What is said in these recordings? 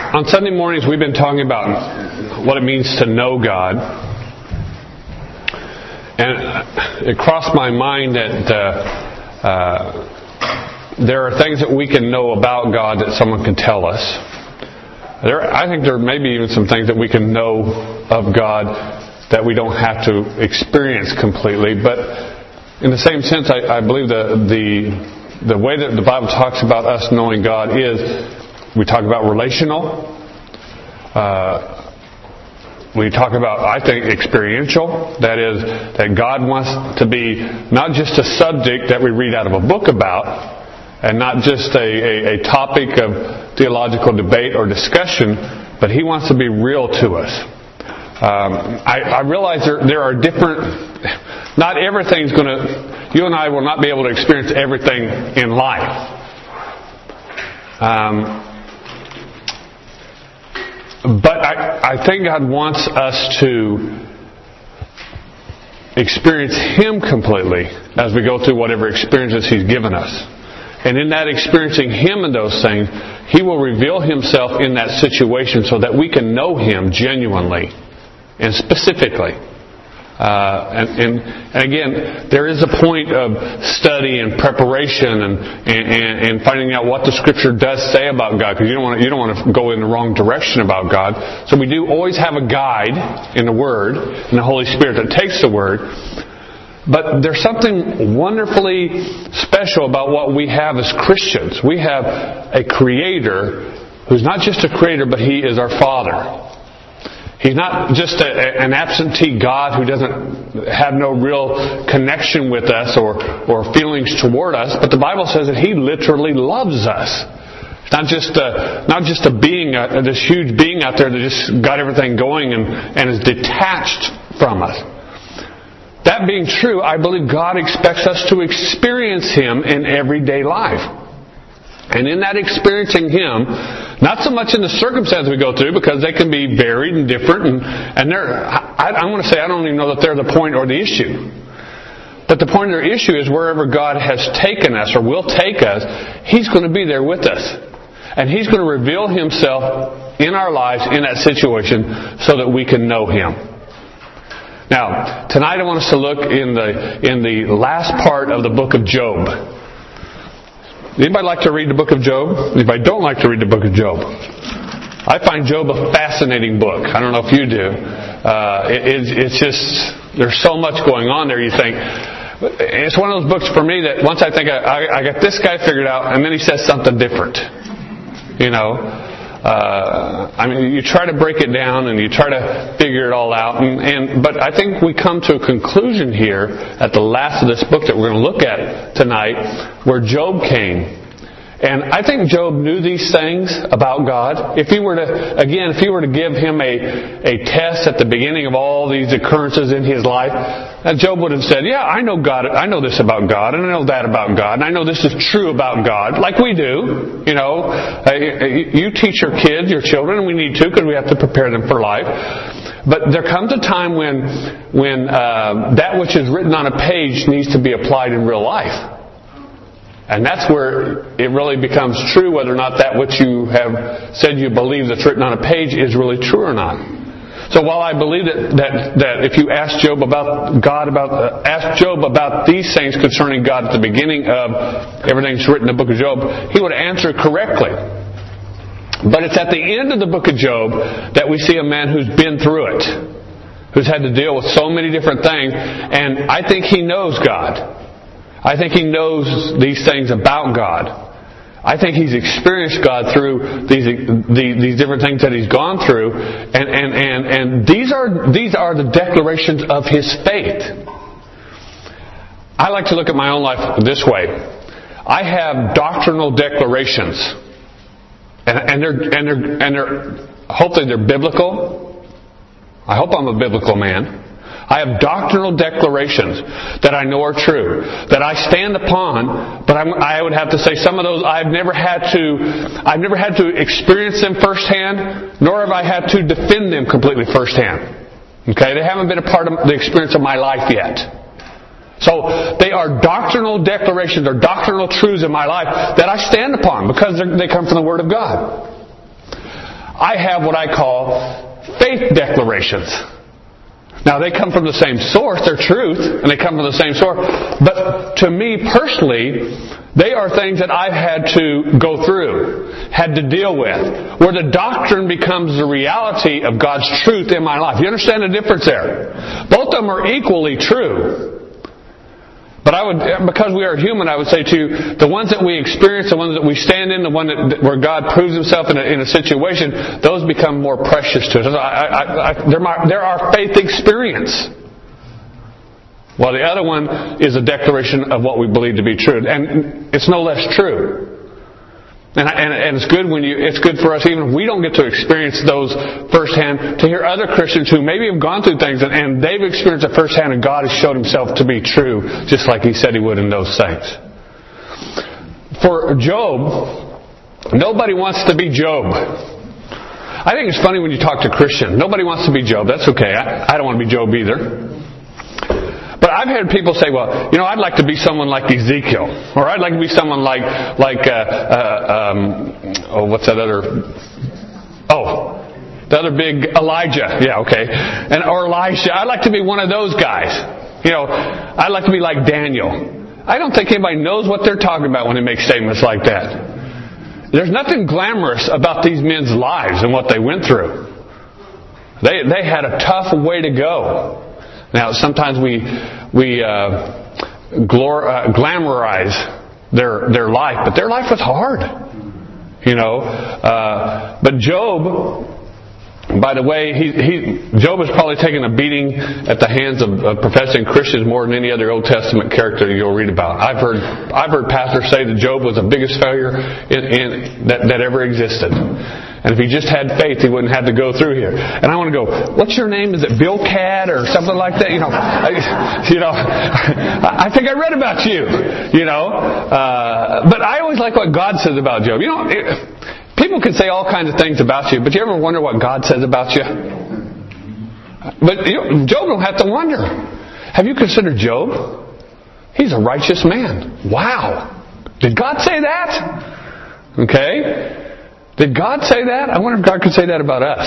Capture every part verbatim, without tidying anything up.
On Sunday mornings, we've been talking about what it means to know God. And it crossed my mind that uh, uh, there are things that we can know about God that someone can tell us. There, I think there may be even some things that we can know of God that we don't have to experience completely. But in the same sense, I, I believe the, the the way that the Bible talks about us knowing God is, we talk about relational. Uh, we talk about, I think, experiential. That is, that God wants to be not just a subject that we read out of a book about, and not just a, a, a topic of theological debate or discussion, but He wants to be real to us. Um, I, I realize there, there are different... Not everything's going to... You and I will not be able to experience everything in life. Um, but I, I think God wants us to experience Him completely as we go through whatever experiences He's given us. And in that experiencing Him in those things, He will reveal Himself in that situation so that we can know Him genuinely and specifically. Uh, and, and, and again, there is a point of study and preparation and, and, and finding out what the Scripture does say about God, because you don't want to, you don't want to go in the wrong direction about God. So we do always have a guide in the Word, and the Holy Spirit that takes the Word. But there's something wonderfully special about what we have as Christians. We have a Creator who's not just a Creator, but He is our Father. He's not just a, an absentee God who doesn't have no real connection with us or, or feelings toward us, but the Bible says that He literally loves us. It's not just a, not just a being, a, this huge being out there that just got everything going and, and is detached from us. That being true, I believe God expects us to experience Him in everyday life. And in that experiencing Him, not so much in the circumstances we go through, because they can be varied and different, and, and they're, I, I want to say I don't even know that they're the point or the issue. But the point or the issue is wherever God has taken us or will take us, He's going to be there with us. And He's going to reveal Himself in our lives in that situation so that we can know Him. Now, tonight I want us to look in the in the last part of the book of Job. Anybody like to read the book of Job? Anybody don't like to read the book of Job? I find Job a fascinating book. I don't know if you do. Uh, it, it, it's just, there's so much going on there, you think. It's one of those books for me that once I think I, I, I got this guy figured out, and then he says something different. You know? Uh, I mean, you try to break it down and you try to figure it all out. And, and but I think we come to a conclusion here at the last of this book that we're going to look at tonight, where Job came. And I think Job knew these things about God. If he were to, again, if he were to give him a, a test at the beginning of all these occurrences in his life, Job would have said, yeah, I know God, I know this about God, and I know that about God, and I know this is true about God, like we do. You know, you teach your kids, your children, and we need to, because we have to prepare them for life. But there comes a time when, when uh, that which is written on a page needs to be applied in real life. And that's where it really becomes true whether or not that which you have said you believe that's written on a page is really true or not. So while I believe that that, that if you ask Job about God about uh, ask Job about these things concerning God at the beginning of everything that's written in the book of Job, he would answer correctly. But it's at the end of the book of Job that we see a man who's been through it, who's had to deal with so many different things, and I think he knows God. I think he knows these things about God. I think he's experienced God through these these different things that he's gone through, and and and and these are these are the declarations of his faith. I like to look at my own life this way. I have doctrinal declarations, and and they're and they're and they're hopefully they're biblical. I hope I'm a biblical man. I have doctrinal declarations that I know are true, that I stand upon, but I'm, I would have to say some of those I've never had to, I've never had to experience them firsthand, nor have I had to defend them completely firsthand. Okay, they haven't been a part of the experience of my life yet. So they are doctrinal declarations or doctrinal truths in my life that I stand upon because they come from the Word of God. I have what I call faith declarations. Now, they come from the same source, they're truth, and they come from the same source. But to me personally, they are things that I've had to go through, had to deal with, where the doctrine becomes the reality of God's truth in my life. You understand the difference there? Both of them are equally true. But I would, because we are human, I would say to you, the ones that we experience, the ones that we stand in, the one that, where God proves Himself in a, in a situation, those become more precious to us. I, I, I, they're, my, they're our faith experience. While the other one is a declaration of what we believe to be true. And it's no less true. And, and, and it's good when you, it's good for us even if we don't get to experience those firsthand, to hear other Christians who maybe have gone through things and, and they've experienced it firsthand and God has showed Himself to be true just like He said He would in those things. For Job, nobody wants to be Job. I think it's funny when you talk to Christians. Nobody wants to be Job. That's okay. I, I don't want to be Job either. But I've had people say, well, you know, I'd like to be someone like Ezekiel. Or I'd like to be someone like, like uh, uh, um, oh, what's that other... Oh, the other big Elijah. Yeah, okay. And or Elisha. I'd like to be one of those guys. You know, I'd like to be like Daniel. I don't think anybody knows what they're talking about when they make statements like that. There's nothing glamorous about these men's lives and what they went through. They, they had a tough way to go. Now, sometimes we we uh, glor- uh, glamorize their their life, but their life was hard, you know. Uh, but Job, by the way, he, he Job has probably taken a beating at the hands of, of professing Christians more than any other Old Testament character you'll read about. I've heard I've heard pastors say that Job was the biggest failure in, in, that that ever existed. And if he just had faith, he wouldn't have to go through here. And I want to go, what's your name? Is it Bill Cad or something like that? You know, I, you know, I think I read about you, you know. Uh, but I always like what God says about Job. You know, it, people can say all kinds of things about you, but you ever wonder what God says about you? But you know, Job don't have to wonder. Have you considered Job? He's a righteous man. Wow. Did God say that? Okay. Did God say that? I wonder if God could say that about us.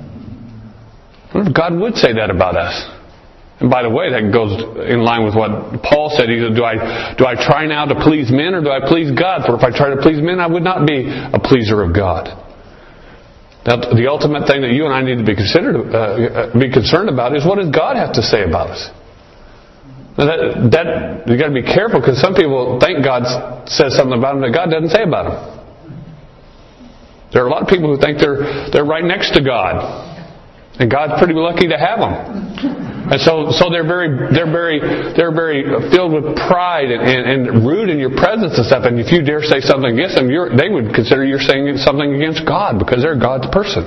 I wonder if God would say that about us. And by the way, that goes in line with what Paul said. He said, do I, do I try now to please men or do I please God? For if I try to please men, I would not be a pleaser of God. Now, the ultimate thing that you and I need to be considered, uh, be concerned about is what does God have to say about us? Now that, that you got to be careful because some people think God says something about them that God doesn't say about them. There are a lot of people who think they're they're right next to God, and God's pretty lucky to have them. And so, so they're very they're very they're very filled with pride and, and, and rude in your presence and stuff. And if you dare say something against them, you're, they would consider you're saying something against God because they're God's person.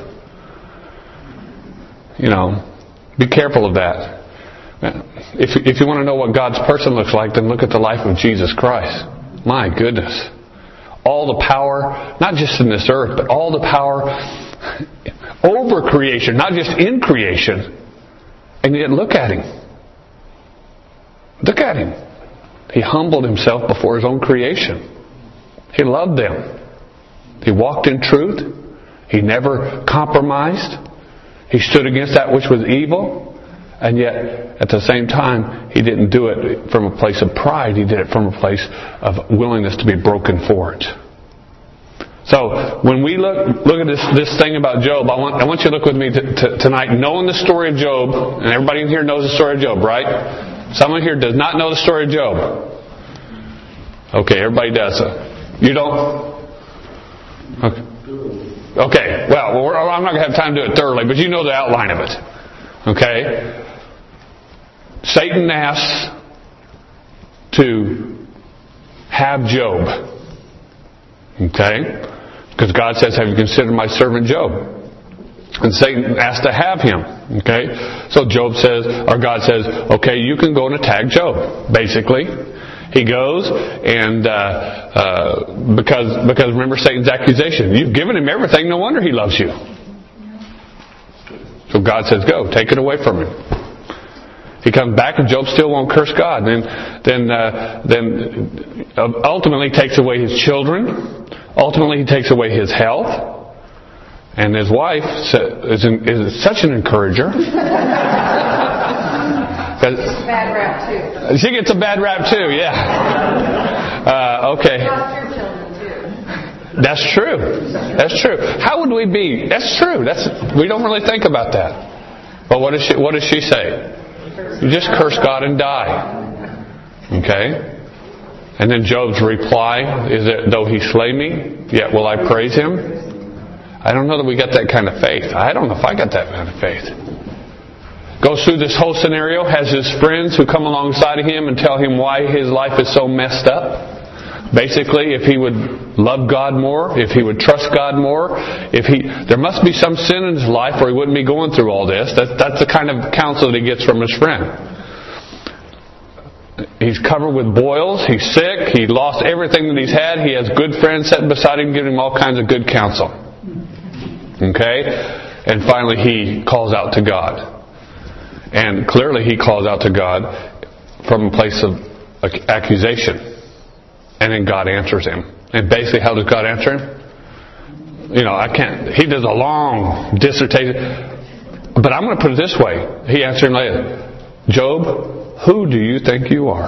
You know, be careful of that. If if you want to know what God's person looks like, then look at the life of Jesus Christ. My goodness. All the power, not just in this earth, but all the power over creation, not just in creation. And yet look at Him. Look at Him. He humbled Himself before His own creation. He loved them. He walked in truth. He never compromised. He stood against that which was evil. And yet, at the same time, He didn't do it from a place of pride. He did it from a place of willingness to be broken for it. So, when we look look at this this thing about Job, I want I want you to look with me t- t- tonight, knowing the story of Job, and everybody in here knows the story of Job, right? Someone here does not know the story of Job. Okay, everybody does. You don't? Okay. Okay. Well, we're, I'm not going to have time to do it thoroughly, but you know the outline of it. Okay. Satan asks to have Job. Okay? Because God says, have you considered my servant Job? And Satan asks to have him. Okay? So Job says, or God says, okay, you can go and attack Job. Basically. He goes and, uh, uh, because, because remember Satan's accusation. You've given him everything, no wonder he loves you. So God says, go, take it away from him. He comes back and Job still won't curse God. Then, then, uh, then ultimately takes away his children. Ultimately he takes away his health. And his wife is, is such an encourager. Bad rap too. She gets a bad rap too, yeah. Uh, okay. That's true. That's true. How would we be? That's true. That's we don't really think about that. But what does she? What does she say? You just curse God and die. Okay. And then Job's reply is that though he slay me, yet will I praise him. I don't know that we got that kind of faith. I don't know if I got that kind of faith. Goes through this whole scenario, has his friends who come alongside of him and tell him why his life is so messed up. Basically, if he would love God more, if he would trust God more, if he, there must be some sin in his life or he wouldn't be going through all this. That, that's the kind of counsel that he gets from his friend. He's covered with boils, he's sick, he lost everything that he's had, he has good friends sitting beside him giving him all kinds of good counsel. Okay? And finally he calls out to God. And clearly he calls out to God from a place of accusation. And then God answers him. And basically, how does God answer him? You know, I can't, he does a long dissertation. But I'm going to put it this way. He answered him later. Job, who do you think you are?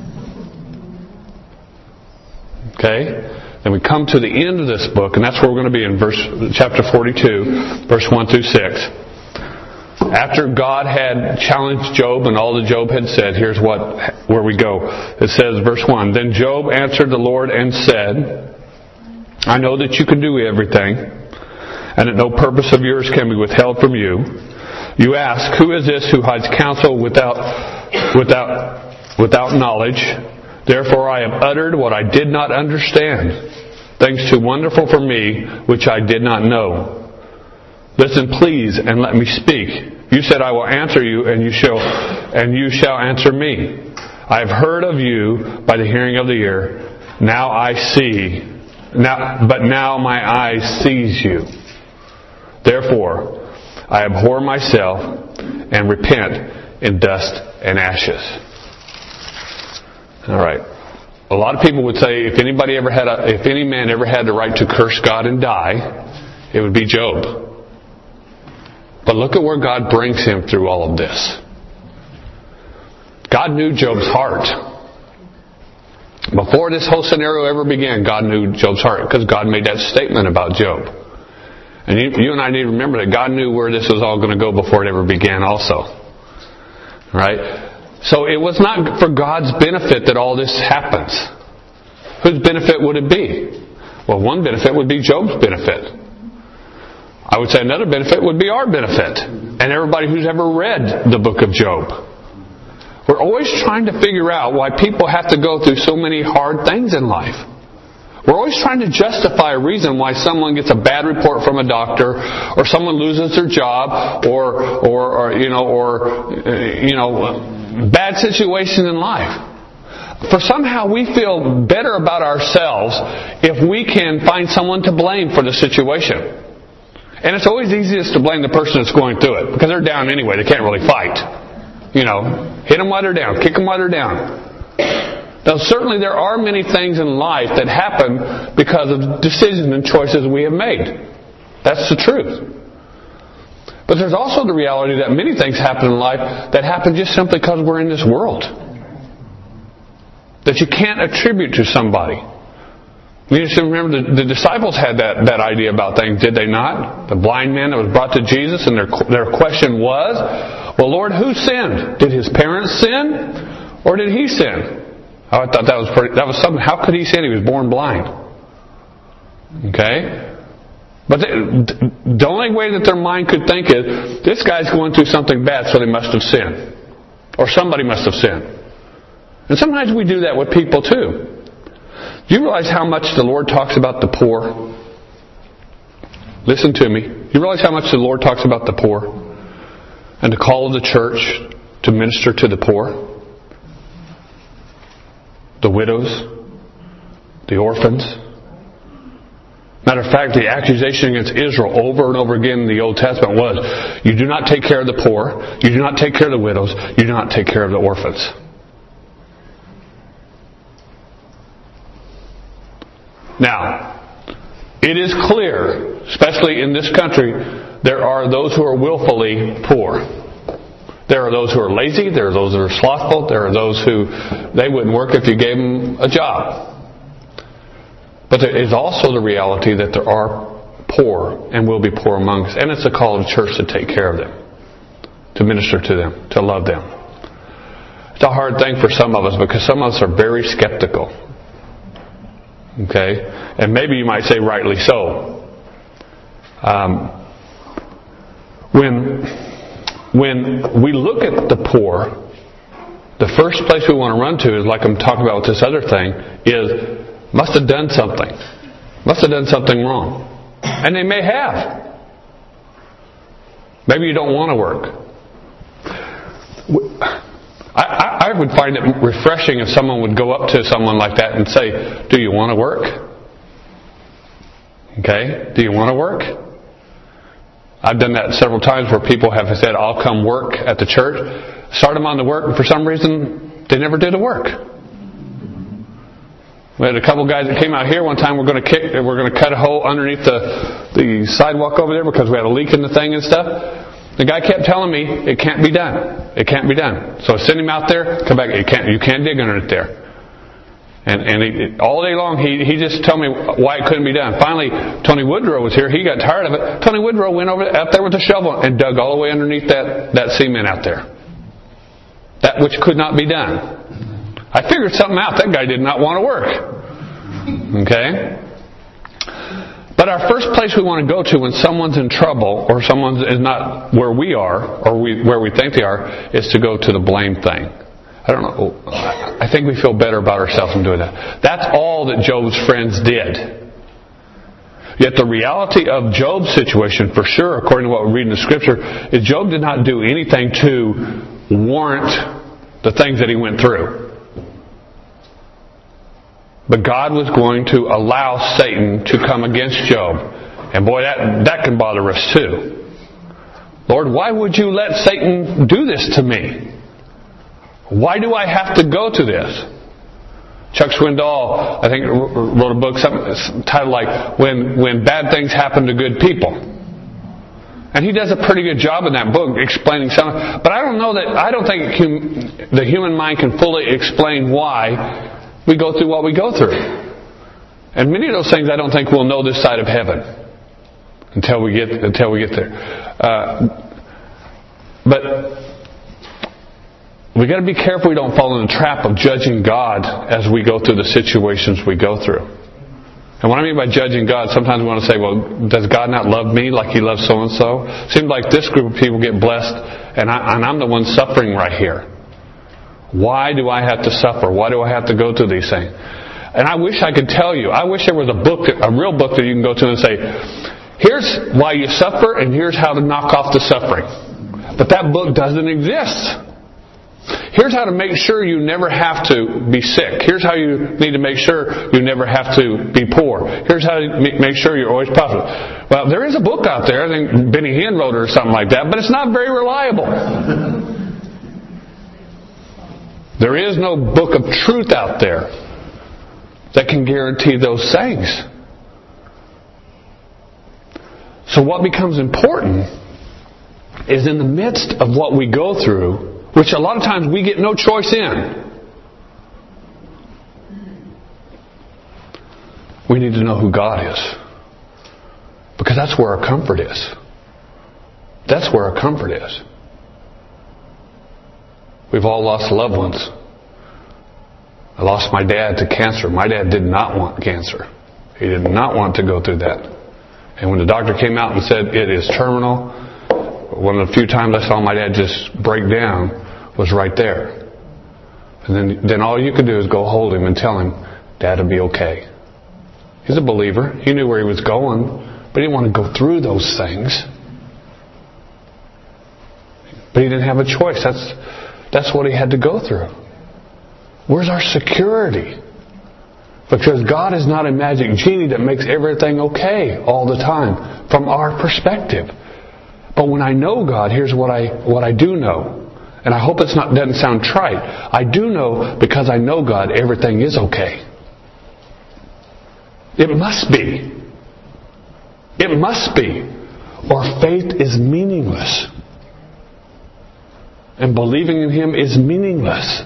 Okay? Then we come to the end of this book, and that's where we're going to be in verse chapter forty-two, verse one through six. After God had challenged Job and all that Job had said, here's what where we go. It says, verse one, Then Job answered the Lord and said, I know that you can do everything, and that no purpose of yours can be withheld from you. You ask, who is this who hides counsel without without without knowledge? Therefore I have uttered what I did not understand, things too wonderful for me, which I did not know. Listen, please, and let me speak. You said, I will answer you, and you shall, and you shall answer me. I have heard of you by the hearing of the ear. Now I see. Now, but now my eye sees you. Therefore, I abhor myself and repent in dust and ashes. All right. A lot of people would say, if anybody ever had, a, if any man ever had the right to curse God and die, it would be Job. But look at where God brings him through all of this. God knew Job's heart. Before this whole scenario ever began, God knew Job's heart because God made that statement about Job. And you, you and I need to remember that God knew where this was all going to go before it ever began also. Right? So it was not for God's benefit that all this happens. Whose benefit would it be? Well, one benefit would be Job's benefit. I would say another benefit would be our benefit. And everybody who's ever read the book of Job. We're always trying to figure out why people have to go through so many hard things in life. We're always trying to justify a reason why someone gets a bad report from a doctor, or someone loses their job, or, or, or you know, or, you know, bad situation in life. For somehow we feel better about ourselves if we can find someone to blame for the situation. And it's always easiest to blame the person that's going through it, because they're down anyway. They can't really fight. You know, hit them while they're down, kick them while they're down. Now, certainly there are many things in life that happen because of decisions and choices we have made. That's the truth. But there's also the reality that many things happen in life that happen just simply because we're in this world. That you can't attribute to somebody. You just remember the, the disciples had that, that idea about things, did they not? The blind man that was brought to Jesus, and their their question was, well, Lord, who sinned? Did his parents sin? Or did he sin? I thought that was pretty, that was something. How could he sin? He was born blind. Okay? But the, the only way that their mind could think is, this guy's going through something bad, so they must have sinned. Or somebody must have sinned. And sometimes we do that with people too. Do you realize how much the Lord talks about the poor? Listen to me. You realize how much the Lord talks about the poor? And the call of the church to minister to the poor? The widows? The orphans? Matter of fact, the accusation against Israel over and over again in the Old Testament was, you do not take care of the poor, you do not take care of the widows, you do not take care of the orphans. Now, it is clear, especially in this country, there are those who are willfully poor. There are those who are lazy. There are those who are slothful. There are those who they wouldn't work if you gave them a job. But there is also the reality that there are poor and will be poor among us. And it's a call of the church to take care of them, to minister to them, to love them. It's a hard thing for some of us because some of us are very skeptical. Okay? And maybe you might say rightly so. Um, when, when we look at the poor, the first place we want to run to is, like I'm talking about with this other thing, is must have done something. Must have done something wrong. And they may have. Maybe you don't want to work. I, I, I would find it refreshing if someone would go up to someone like that and say, do you want to work? Okay? Do you want to work? I've done that several times where people have said, I'll come work at the church. Start them on the work, and for some reason, they never did the work. We had a couple guys that came out here one time. We're going to kick, we're going to cut a hole underneath the the sidewalk over there because we had a leak in the thing and stuff. The guy kept telling me it can't be done. It can't be done. So I sent him out there. Come back. You can't. You can't dig under it there. And and he, all day long he he just told me why it couldn't be done. Finally, Tony Woodrow was here. He got tired of it. Tony Woodrow went over out there with a shovel and dug all the way underneath that that cement out there. That which could not be done. I figured something out. That guy did not want to work. Okay? But our first place we want to go to when someone's in trouble or someone is not where we are or we, where we think they are is to go to the blame thing. I don't know. I think we feel better about ourselves in doing that. That's all that Job's friends did. Yet the reality of Job's situation, for sure, according to what we read in the Scripture, is Job did not do anything to warrant the things that he went through. But God was going to allow Satan to come against Job. And boy, that, that can bother us too. Lord, why would you let Satan do this to me? Why do I have to go to this? Chuck Swindoll, I think, wrote a book something titled like, When, when Bad Things Happen to Good People. And he does a pretty good job in that book explaining something. But I don't know that, I don't think hum, the human mind can fully explain why we go through what we go through. And many of those things I don't think we'll know this side of heaven until we get until we get there. Uh, but we got to be careful we don't fall in the trap of judging God as we go through the situations we go through. And what I mean by judging God, sometimes we want to say, well, does God not love me like He loves so and so? Seems like this group of people get blessed, and, I, and I'm the one suffering right here. Why do I have to suffer? Why do I have to go through these things? And I wish I could tell you. I wish there was a book, a real book that you can go to and say, here's why you suffer and here's how to knock off the suffering. But that book doesn't exist. Here's how to make sure you never have to be sick. Here's how you need to make sure you never have to be poor. Here's how to make sure you're always prosperous. Well, there is a book out there. I think Benny Hinn wrote it or something like that, but it's not very reliable. There is no book of truth out there that can guarantee those things. So what becomes important is in the midst of what we go through, which a lot of times we get no choice in, we need to know who God is. Because that's where our comfort is. That's where our comfort is. We've all lost loved ones. I lost my dad to cancer. My dad did not want cancer. He did not want to go through that. And when the doctor came out and said it is terminal, one of the few times I saw my dad just break down was right there. And then, then all you could do is go hold him and tell him, Dad will be okay. He's a believer. He knew where he was going, but he didn't want to go through those things. But he didn't have a choice. That's That's what he had to go through. Where's our security? Because God is not a magic genie that makes everything okay all the time from our perspective. But when I know God, here's what I what I do know. And I hope it's not doesn't sound trite. I do know because I know God, everything is okay. It must be. It must be. Or faith is meaningless. And believing in Him is meaningless.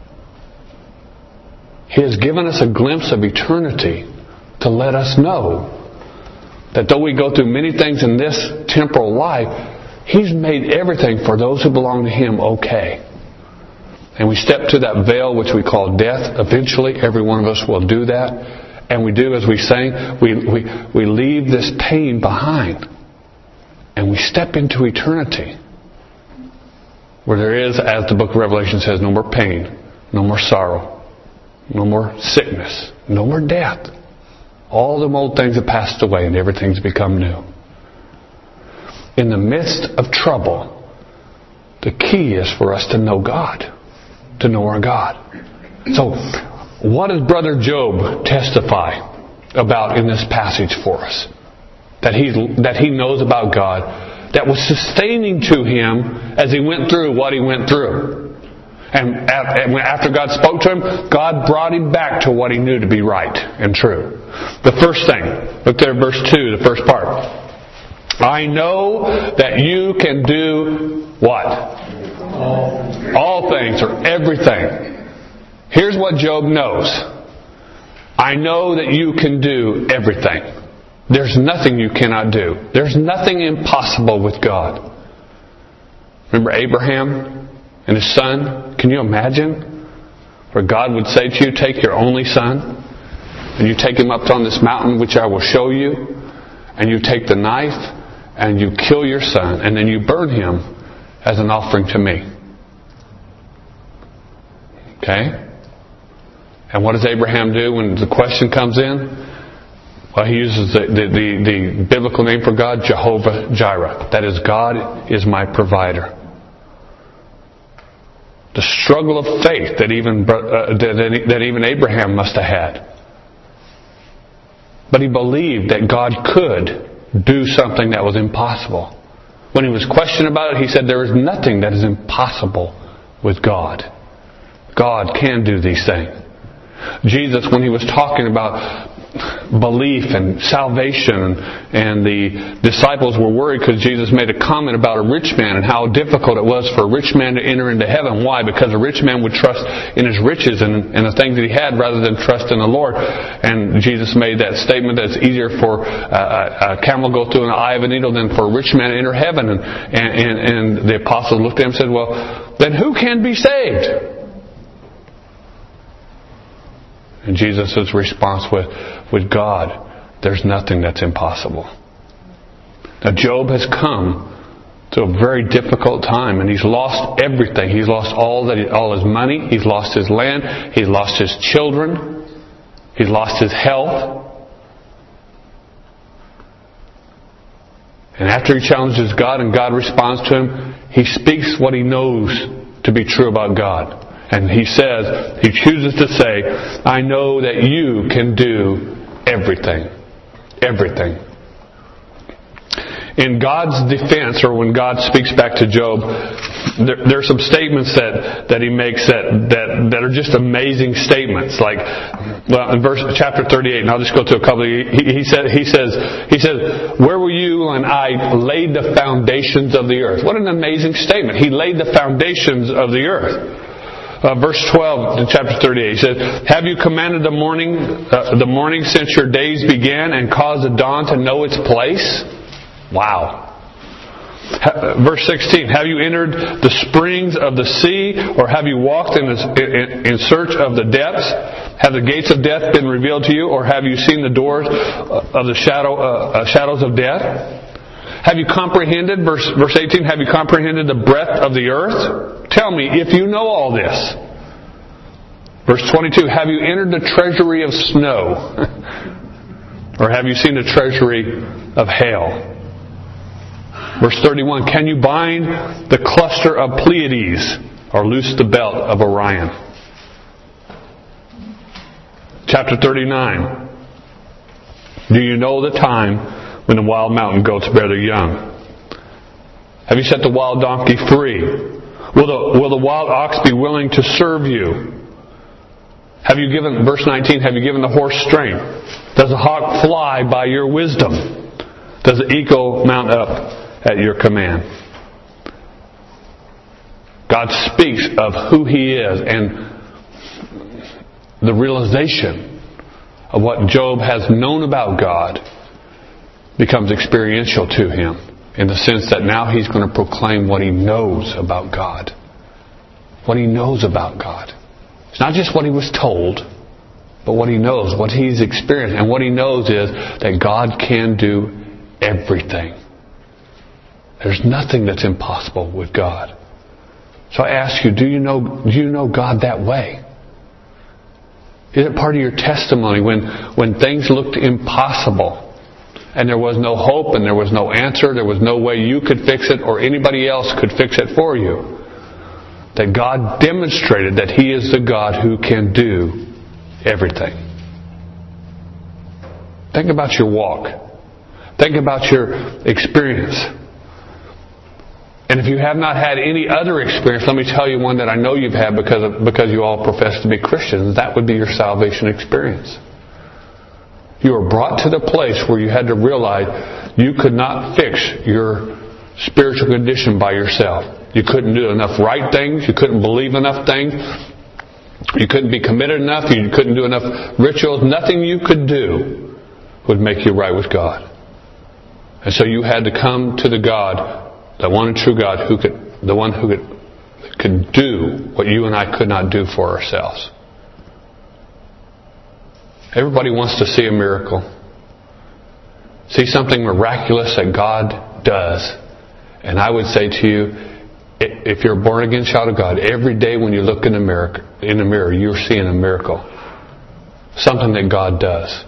He has given us a glimpse of eternity to let us know that though we go through many things in this temporal life, He's made everything for those who belong to Him okay. And we step to that veil which we call death. Eventually, every one of us will do that. And we do, as we sang, we, we, we leave this pain behind. And we step into eternity. Where there is, as the book of Revelation says, no more pain, no more sorrow, no more sickness, no more death. All the old things have passed away and everything's become new. In the midst of trouble, the key is for us to know God, to know our God. So, what does Brother Job testify about in this passage for us? That he, that he knows about God, that was sustaining to him as he went through what he went through. And after God spoke to him, God brought him back to what he knew to be right and true. The first thing, look there at verse two, the first part. I know that you can do what? All, All things or everything. Here's what Job knows. I know that you can do everything. There's nothing you cannot do. There's nothing impossible with God. Remember Abraham and his son? Can you imagine where God would say to you, take your only son and you take him up on this mountain which I will show you, and you take the knife and you kill your son and then you burn him as an offering to me. Okay? And what does Abraham do when the question comes in? Well, he uses the, the, the, the biblical name for God, Jehovah Jireh. That is, God is my provider. The struggle of faith that even uh, that, that even Abraham must have had. But he believed that God could do something that was impossible. When he was questioned about it, he said, there is nothing that is impossible with God. God can do these things. Jesus, when he was talking about belief and salvation, and the disciples were worried because Jesus made a comment about a rich man and how difficult it was for a rich man to enter into heaven. Why? Because a rich man would trust in his riches and, and the things that he had rather than trust in the Lord. And Jesus made that statement that it's easier for a, a camel go through an eye of a needle than for a rich man to enter heaven. And, and, and, and the apostles looked at him and said, well, then who can be saved? And Jesus' response with, with God, there's nothing that's impossible. Now Job has come to a very difficult time, and he's lost everything. He's lost all that, he, all his money. He's lost his land. He's lost his children. He's lost his health. And after he challenges God and God responds to him, he speaks what he knows to be true about God. And he says, he chooses to say, I know that you can do everything. Everything. In God's defense, or when God speaks back to Job, there, there are some statements that, that he makes that, that, that are just amazing statements. Like, well, in verse chapter thirty-eight, and I'll just go to a couple. He, he, said, he says, he says, where were you when I laid the foundations of the earth? What an amazing statement. He laid the foundations of the earth. Uh, verse twelve in chapter thirty-eight, he says, have you commanded the morning, uh, the morning since your days began, and caused the dawn to know its place? Wow. Ha- verse sixteen, have you entered the springs of the sea, or have you walked in, a, in, in search of the depths? Have the gates of death been revealed to you, or have you seen the doors of the shadow, uh, uh, shadows of death? Have you comprehended, verse, verse eighteen, have you comprehended the breadth of the earth? Tell me if you know all this. Verse twenty-two, have you entered the treasury of snow? Or have you seen the treasury of hail? Verse thirty-one, can you bind the cluster of Pleiades, or loose the belt of Orion? Chapter thirty-nine, do you know the time when the wild mountain goats bear their young? Have you set the wild donkey free? Will the, will the wild ox be willing to serve you? Have you given, verse nineteen, have you given the horse strength? Does the hawk fly by your wisdom? Does the eagle mount up at your command? God speaks of who He is, and the realization of what Job has known about God becomes experiential to him, in the sense that now he's going to proclaim what he knows about God. What he knows about God. It's not just what he was told, but what he knows, what he's experienced. And what he knows is that God can do everything. There's nothing that's impossible with God. So I ask you, do you know, do you know God that way? Is it part of your testimony when, when things looked impossible and there was no hope and there was no answer, there was no way you could fix it or anybody else could fix it for you, that God demonstrated that He is the God who can do everything? Think about your walk. Think about your experience. And if you have not had any other experience, let me tell you one that I know you've had because of, because you all profess to be Christians. That would be your salvation experience. You were brought to the place where you had to realize you could not fix your spiritual condition by yourself. You couldn't do enough right things. You couldn't believe enough things. You couldn't be committed enough. You couldn't do enough rituals. Nothing you could do would make you right with God. And so you had to come to the God, the one and true God, who could, the one who could, could do what you and I could not do for ourselves. Everybody wants to see a miracle. See something miraculous that God does. And I would say to you, if you're a born-again child of God, every day when you look in the mirror, in the mirror, you're seeing a miracle. Something that God does.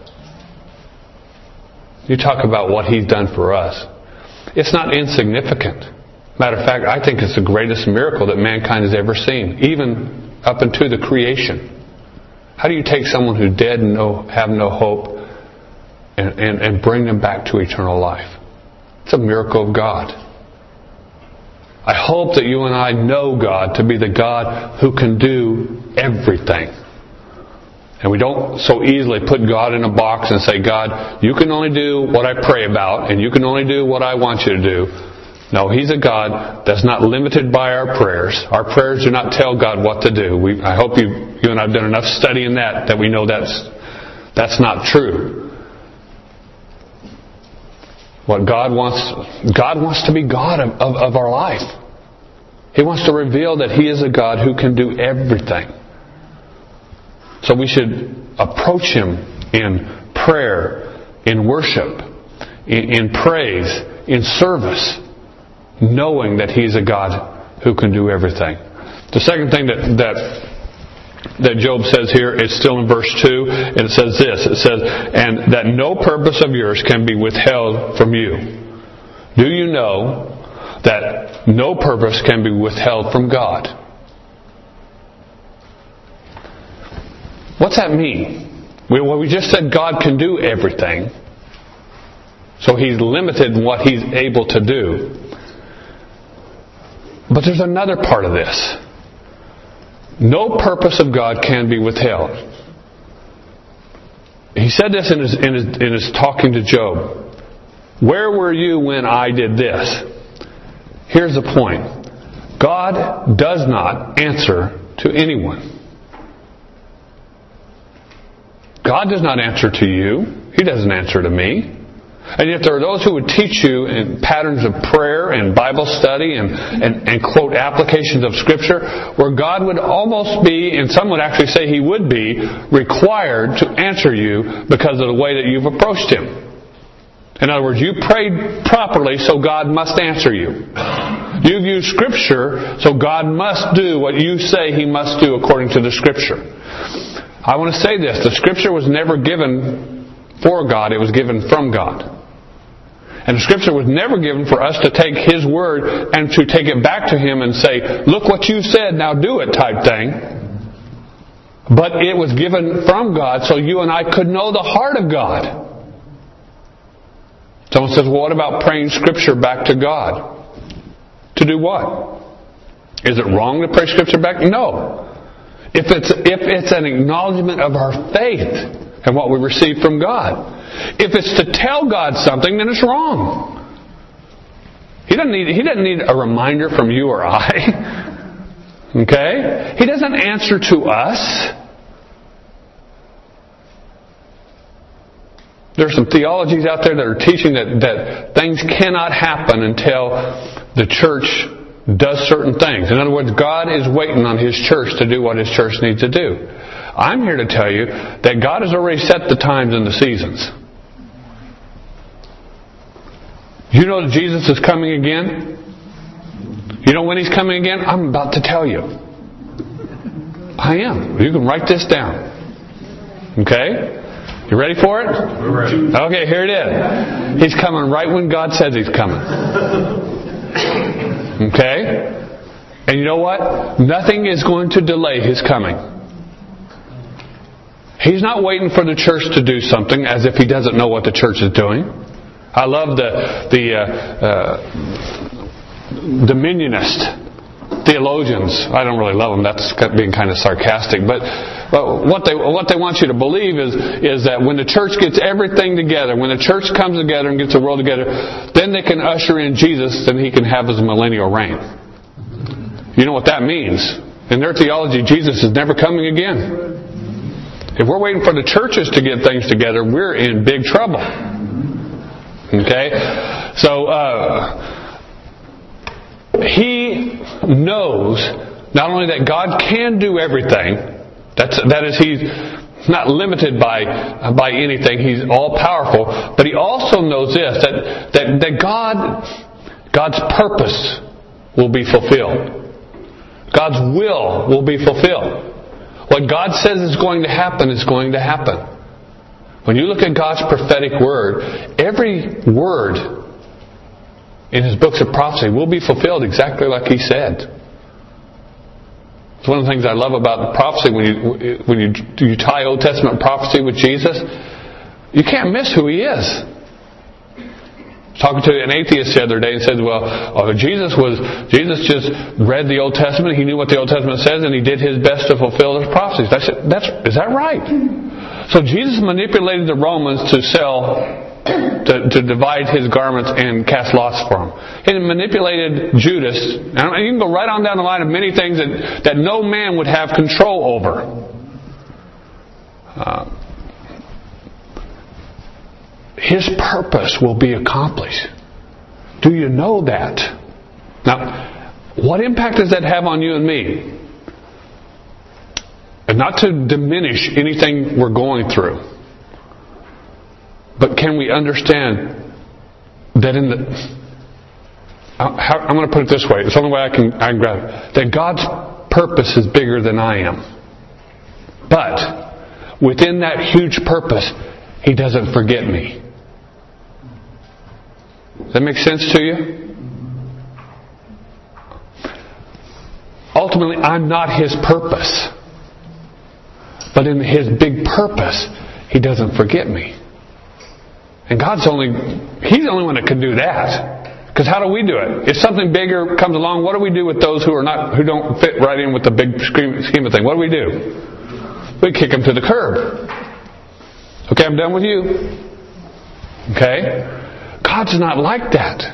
You talk about what He's done for us. It's not insignificant. Matter of fact, I think it's the greatest miracle that mankind has ever seen, even up into the creation. How do you take someone who's dead and no, have no hope and, and, and bring them back to eternal life? It's a miracle of God. I hope that you and I know God to be the God who can do everything. And we don't so easily put God in a box and say, God, you can only do what I pray about, and you can only do what I want you to do. No, He's a God that's not limited by our prayers. Our prayers do not tell God what to do. We, I hope you, you and I have done enough study in that that we know that's, that's not true. What God wants, God wants to be God of, of, of our life. He wants to reveal that He is a God who can do everything. So we should approach Him in prayer, in worship, in, in praise, in service, knowing that He's a God who can do everything. The second thing that that, that Job says here is still in verse two, and it says this. It says, and that no purpose of yours can be withheld from you. Do you know that no purpose can be withheld from God? What's that mean? Well, we just said God can do everything. So He's limited in what He's able to do. But there's another part of this. No purpose of God can be withheld. He said this in his, in his, in his talking to Job. Where were you when I did this? Here's the point. God does not answer to anyone. God does not answer to you. He doesn't answer to me. And yet there are those who would teach you in patterns of prayer and Bible study and, and, and quote applications of Scripture where God would almost be, and some would actually say He would be, required to answer you because of the way that you've approached Him. In other words, you prayed properly, so God must answer you. You've used Scripture, so God must do what you say He must do according to the Scripture. I want to say this. The Scripture was never given for God. It was given from God. And the Scripture was never given for us to take His Word and to take it back to Him and say, look what you said, now do it type thing. But it was given from God so you and I could know the heart of God. Someone says, well, what about praying Scripture back to God? To do what? Is it wrong to pray Scripture back? No. If it's, if it's an acknowledgement of our faith and what we receive from God. If it's to tell God something, then it's wrong. He doesn't need, he doesn't need a reminder from you or I. Okay? He doesn't answer to us. There's some theologies out there that are teaching that, that things cannot happen until the church does certain things. In other words, God is waiting on His church to do what His church needs to do. I'm here to tell you that God has already set the times and the seasons. You know that Jesus is coming again? You know when He's coming again? I'm about to tell you. I am. You can write this down. Okay? You ready for it? We're ready. Okay, here it is. He's coming right when God says He's coming. Okay? And you know what? Nothing is going to delay His coming. He's not waiting for the church to do something as if He doesn't know what the church is doing. I love the the uh, uh, dominionist theologians. I don't really love them. That's being kind of sarcastic. But, but what they what they want you to believe is is that when the church gets everything together, when the church comes together and gets the world together, then they can usher in Jesus and He can have His millennial reign. You know what that means? In their theology, Jesus is never coming again. If we're waiting for the churches to get things together, we're in big trouble. Okay? So, uh, He knows not only that God can do everything, that's, that is, He's not limited by, uh, by anything, He's all powerful, but He also knows this, that, that, that God, God's purpose will be fulfilled. God's will will be fulfilled. What God says is going to happen is going to happen. When you look at God's prophetic word, every word in His books of prophecy will be fulfilled exactly like He said. It's one of the things I love about prophecy. When you when you, you tie Old Testament prophecy with Jesus, you can't miss who He is. Talking to an atheist the other day and said, well, oh, Jesus was Jesus just read the Old Testament, He knew what the Old Testament says, and He did His best to fulfill His prophecies. I said, that's, is that right? So Jesus manipulated the Romans to sell, to, to divide His garments and cast lots for them. He manipulated Judas, and you can go right on down the line of many things that, that no man would have control over. Uh, His purpose will be accomplished. Do you know that? Now, what impact does that have on you and me? And not to diminish anything we're going through, but can we understand that in the... I'm going to put it this way. It's the only way I can, I can grab it. That God's purpose is bigger than I am. But within that huge purpose, He doesn't forget me. Does that make sense to you? Ultimately, I'm not His purpose. But in His big purpose, He doesn't forget me. And God's only, He's the only one that can do that. Because how do we do it? If something bigger comes along, what do we do with those who are not, who don't fit right in with the big scheme of thing? What do we do? We kick them to the curb. Okay, I'm done with you. Okay? God's not like that.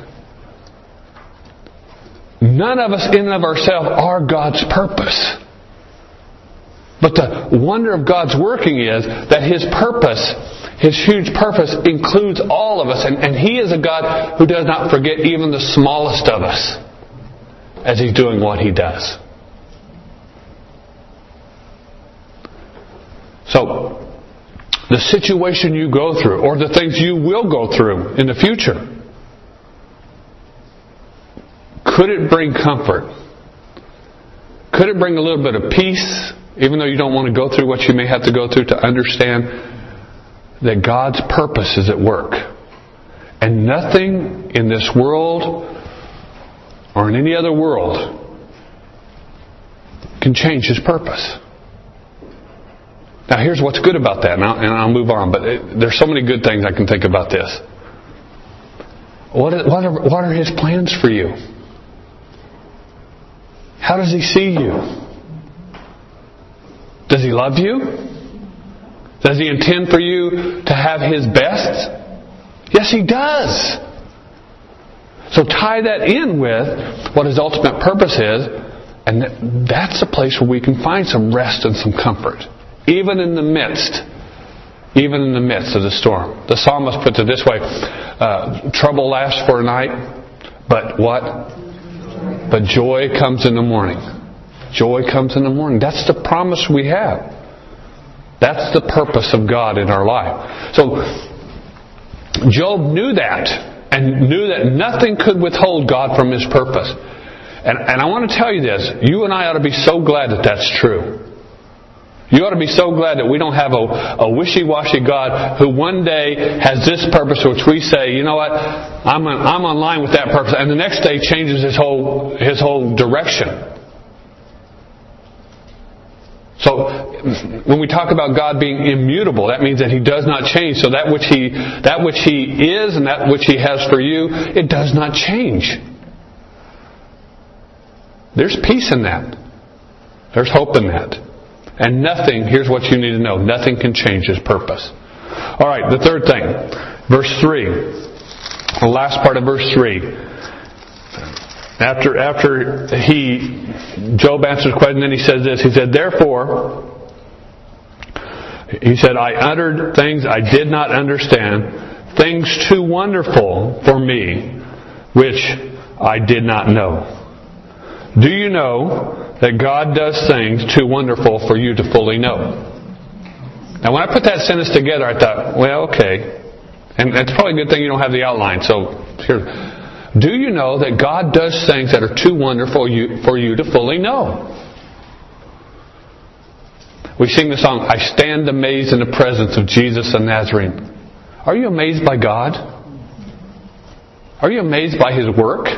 None of us in and of ourselves are God's purpose. But the wonder of God's working is that His purpose, His huge purpose, includes all of us. And, and He is a God who does not forget even the smallest of us as He's doing what He does. So, the situation you go through, or the things you will go through in the future, could it bring comfort? Could it bring a little bit of peace, even though you don't want to go through what you may have to go through, to understand that God's purpose is at work? And nothing in this world or in any other world can change His purpose. Now here's what's good about that, and I'll, and I'll move on, but it, there's so many good things I can think about this. What are, what, are, what are His plans for you? How does He see you? Does He love you? Does He intend for you to have His best? Yes, He does. So tie that in with what His ultimate purpose is, and that's a place where we can find some rest and some comfort. Even in the midst, even in the midst of the storm. The psalmist puts it this way, uh, trouble lasts for a night, but what? But joy comes in the morning. Joy comes in the morning. That's the promise we have. That's the purpose of God in our life. So, Job knew that, and knew that nothing could withhold God from His purpose. And, and I want to tell you this, you and I ought to be so glad that that's true. You ought to be so glad that we don't have a, a wishy-washy God who one day has this purpose which we say, you know what, I'm on, I'm on line with that purpose, and the next day changes his whole his whole direction. So when we talk about God being immutable, that means that He does not change. So that which He that which He is and that which He has for you, it does not change. There's peace in that. There's hope in that. And nothing, here's what you need to know, nothing can change His purpose. Alright, the third thing. Verse three. The last part of verse three. After after he Job answers the question, then he says this. He said, therefore, he said, I uttered things I did not understand, things too wonderful for me, which I did not know. Do you know that God does things too wonderful for you to fully know? Now when I put that sentence together, I thought, well, okay. And it's probably a good thing you don't have the outline. So here. Do you know that God does things that are too wonderful for you to fully know? We sing the song, I stand amazed in the presence of Jesus the Nazarene. Are you amazed by God? Are you amazed by His work?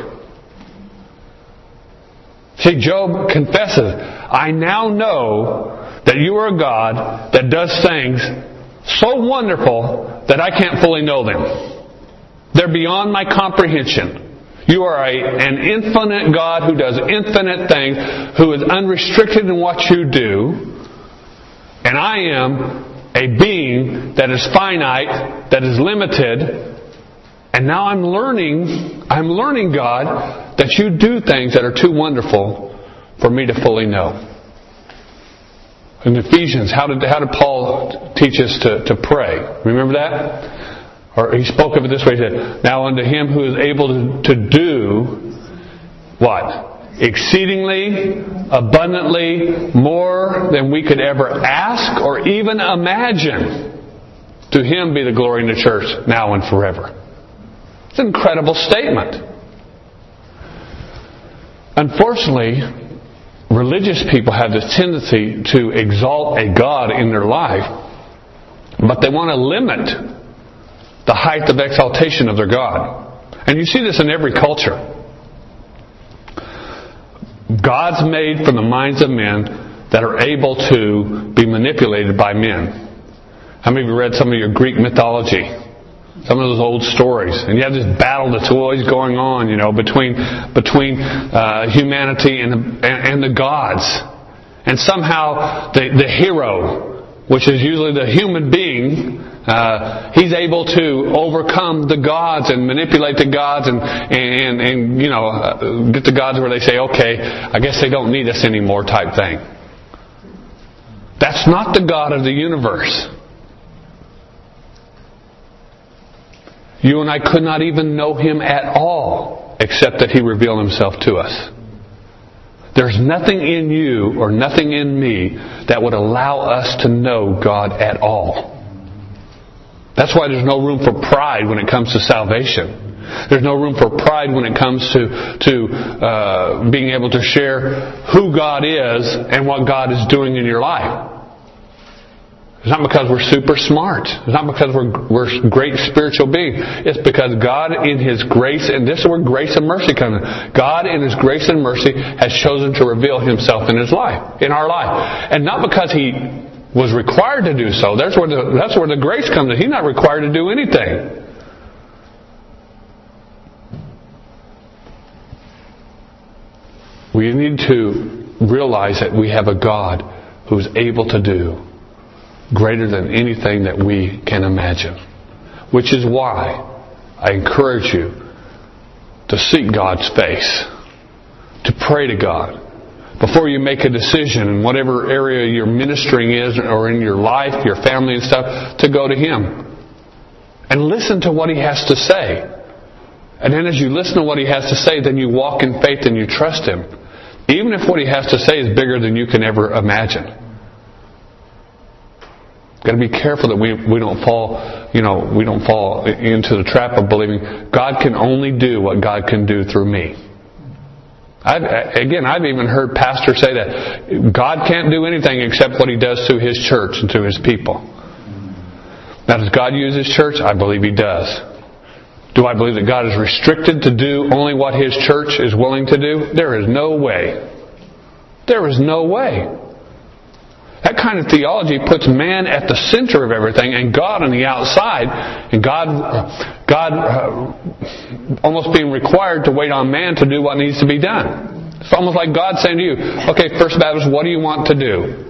See, Job confesses, I now know that you are a God that does things so wonderful that I can't fully know them. They're beyond my comprehension. You are a, an infinite God who does infinite things, who is unrestricted in what you do. And I am a being that is finite, that is limited. And now I'm learning, I'm learning, God, that you do things that are too wonderful for me to fully know. In Ephesians, how did, how did Paul teach us to, to pray? Remember that? Or he spoke of it this way, he said, now unto Him who is able to, to do, what? Exceedingly, abundantly, more than we could ever ask or even imagine. To Him be the glory in the church, now and forever. It's an incredible statement. Unfortunately, religious people have this tendency to exalt a God in their life, but they want to limit the height of exaltation of their God. And you see this in every culture. God's made from the minds of men that are able to be manipulated by men. How many of you read some of your Greek mythology? Some of those old stories. And you have this battle that's always going on, you know, between between uh, humanity and the, and, and the gods. And somehow the, the hero, which is usually the human being, Uh, he's able to overcome the gods and manipulate the gods and, and, and you know, uh, get the gods where they say, okay, I guess they don't need us anymore type thing. That's not the God of the universe. You and I could not even know Him at all except that He revealed Himself to us. There's nothing in you or nothing in me that would allow us to know God at all. That's why there's no room for pride when it comes to salvation. There's no room for pride when it comes to to uh, being able to share who God is and what God is doing in your life. It's not because we're super smart. It's not because we're we're great spiritual beings. It's because God in His grace, and this is where grace and mercy come in. God in His grace and mercy has chosen to reveal Himself in His life, in our life. And not because He was required to do so. That's where the, that's where the grace comes in. He's not required to do anything. We need to realize that we have a God who's able to do greater than anything that we can imagine. Which is why I encourage you to seek God's face, to pray to God. Before you make a decision in whatever area your ministering is or in your life, your family and stuff, to go to Him. And listen to what He has to say. And then as you listen to what He has to say, then you walk in faith and you trust Him. Even if what He has to say is bigger than you can ever imagine. Got to be careful that we we don't fall, you know, we don't fall into the trap of believing God can only do what God can do through me. I've, again, I've even heard pastors say that God can't do anything except what He does through His church and through His people. Now, does God use His church? I believe He does. Do I believe that God is restricted to do only what His church is willing to do? There is no way. There is no way. That kind of theology puts man at the center of everything and God on the outside, and God, God uh, almost being required to wait on man to do what needs to be done. It's almost like God saying to you, okay, First Baptist, what do you want to do?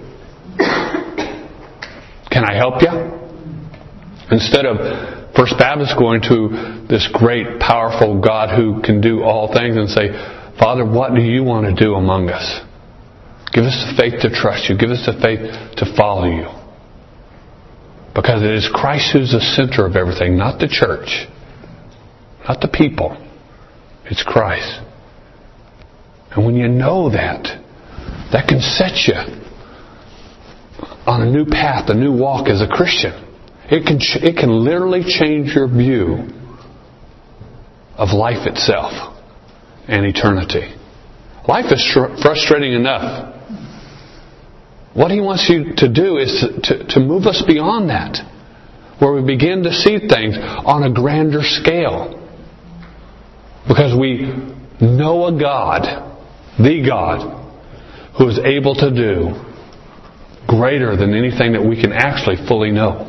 Can I help you? Instead of First Baptist going to this great, powerful God who can do all things and say, Father, what do you want to do among us? Give us the faith to trust you. Give us the faith to follow you. Because it is Christ who's the center of everything, not the church, not the people. It's Christ. And when you know that, that can set you on a new path, a new walk as a Christian. It can it can literally change your view of life itself and eternity. Life is frustrating enough. What He wants you to do is to, to, to move us beyond that, where we begin to see things on a grander scale. Because we know a God, the God, who is able to do greater than anything that we can actually fully know.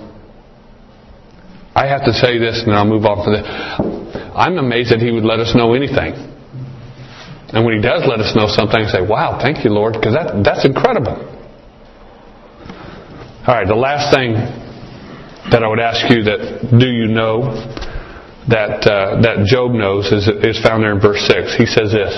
I have to say this, and then I'll move on from that. I'm amazed that He would let us know anything. And when He does let us know something, I say, wow, thank you, Lord, because that, that's incredible. All right, the last thing that I would ask you, that do you know that uh, that Job knows, is, is found there in verse six. He says this.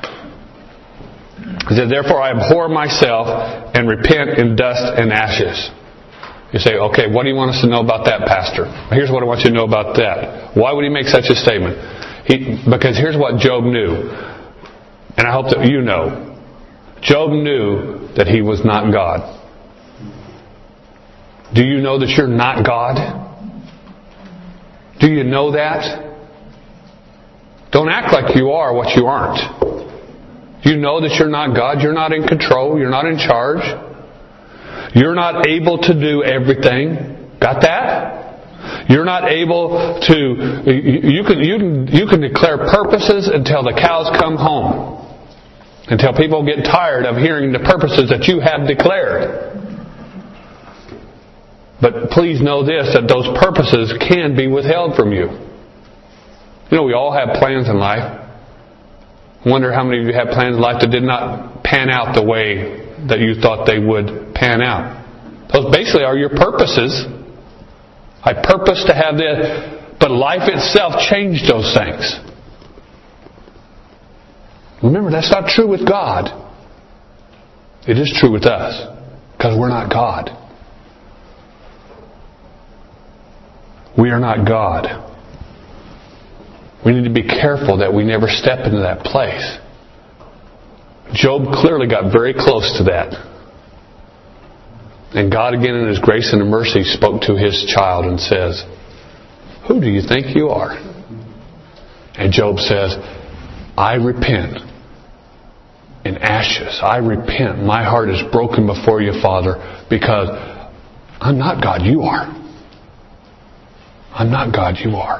He said, therefore I abhor myself and repent in dust and ashes. You say, okay, what do you want us to know about that, Pastor? Here's what I want you to know about that. Why would he make such a statement? He, because here's what Job knew. And I hope that you know. Job knew that he was not God. Do you know that you're not God? Do you know that? Don't act like you are what you aren't. Do you know that you're not God? You're not in control. You're not in charge. You're not able to do everything. Got that? You're not able to... You can, you can, you can declare purposes until the cows come home. Until people get tired of hearing the purposes that you have declared. But please know this, that those purposes can be withheld from you. You know, we all have plans in life. I wonder how many of you have plans in life that did not pan out the way that you thought they would pan out. Those basically are your purposes. I purpose to have this, but life itself changed those things. Remember, that's not true with God. It is true with us, because we're not God. We are not God. We need to be careful that we never step into that place. Job clearly got very close to that. And God again in His grace and mercy spoke to His child and says, who do you think you are? And Job says, I repent in ashes. I repent. My heart is broken before you, Father, because I'm not God, you are. I'm not God, you are.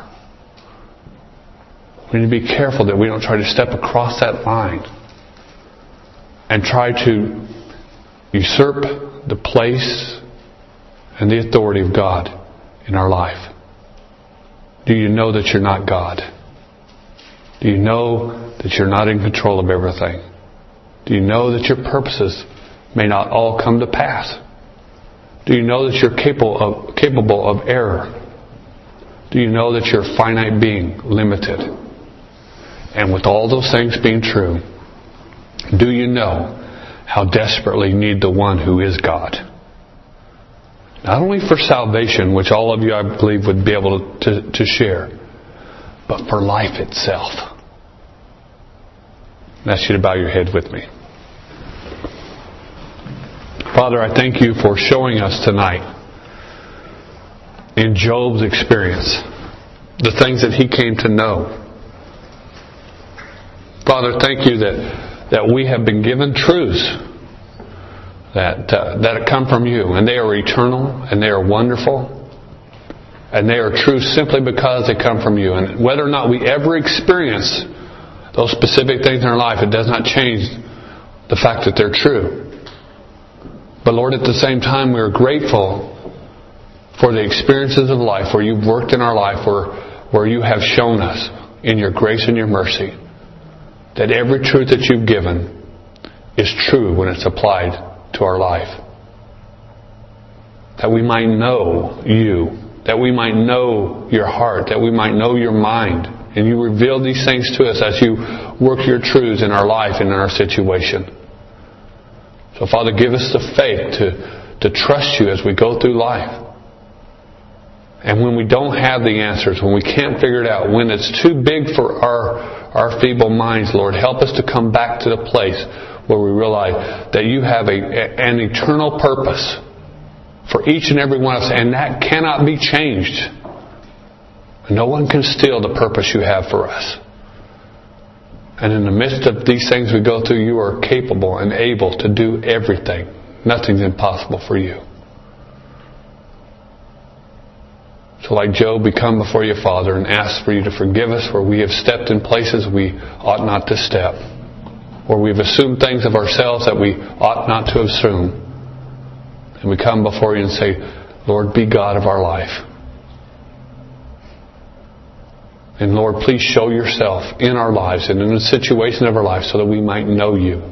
We need to be careful that we don't try to step across that line and try to usurp the place and the authority of God in our life. Do you know that you're not God? Do you know that you're not in control of everything? Do you know that your purposes may not all come to pass? Do you know that you're capable of, capable of error? Do you know that you're a finite being, limited? And with all those things being true, do you know how desperately you need the one who is God? Not only for salvation, which all of you, I believe, would be able to, to share, but for life itself. I ask you to bow your head with me. Father, I thank you for showing us tonight in Job's experience the things that he came to know. Father, thank you that, that we have been given truths that uh, that come from you, and they are eternal, and they are wonderful, and they are true simply because they come from you. And whether or not we ever experience those specific things in our life, it does not change the fact that they're true. But Lord, at the same time, we are grateful for the experiences of life where you've worked in our life, where, where you have shown us in your grace and your mercy that every truth that you've given is true when it's applied to our life. That we might know you, that we might know your heart, that we might know your mind. And you reveal these things to us as you work your truths in our life and in our situation. So Father, give us the faith to, to trust you as we go through life. And when we don't have the answers, when we can't figure it out, when it's too big for our, our feeble minds, Lord, help us to come back to the place where we realize that you have a, an eternal purpose for each and every one of us, and that cannot be changed. No one can steal the purpose you have for us. And in the midst of these things we go through, you are capable and able to do everything. Nothing's impossible for you. So like Job, we come before you, Father, and ask for you to forgive us where we have stepped in places we ought not to step. Where we've assumed things of ourselves that we ought not to assume. And we come before you and say, Lord, be God of our life. And Lord, please show yourself in our lives and in the situation of our life so that we might know you.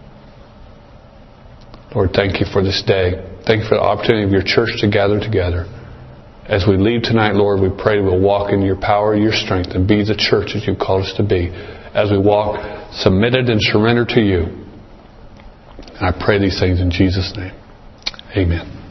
Lord, thank you for this day. Thank you for the opportunity of your church to gather together. As we leave tonight, Lord, we pray we'll walk in your power, your strength, and be the church that you've called us to be. As we walk submitted and surrendered to you. And I pray these things in Jesus' name. Amen.